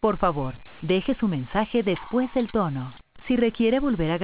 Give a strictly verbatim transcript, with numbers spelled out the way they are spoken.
Por favor, deje su mensaje después del tono. Si requiere volver a grabar,